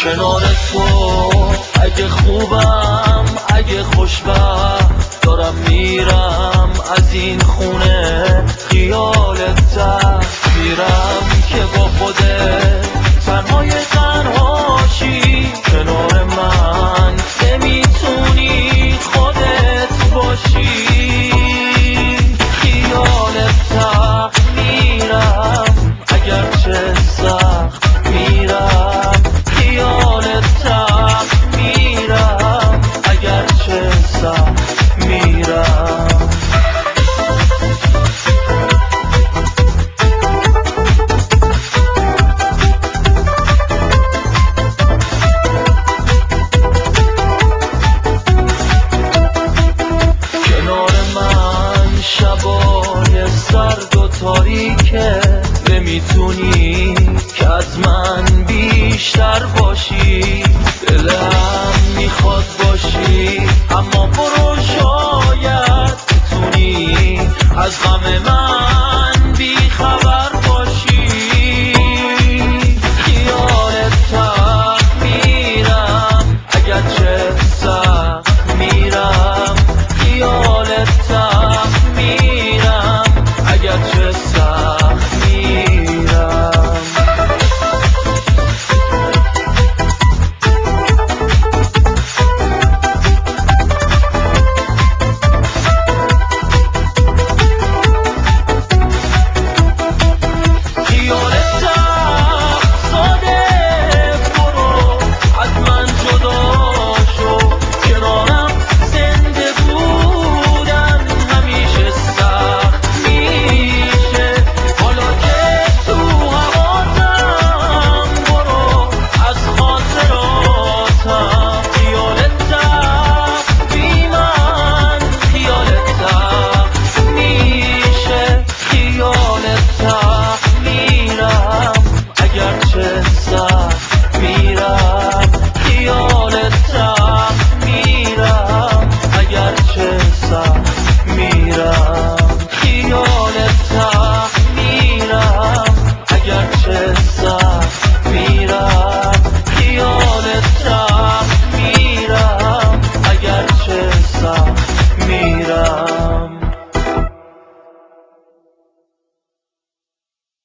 کنار تو اگه خوبم اگه خوشبخت دارم میرم از این خونه خیالت تخت میرم که با خودت تنهای تنهاشی کنار من نمیتونی خودت باشی خیالت تخت میرم اگرچه سخت میرم خیالت تخت میرم اگرچه سخت میرم کنار من شبای سرد و تاریکه نمیتونی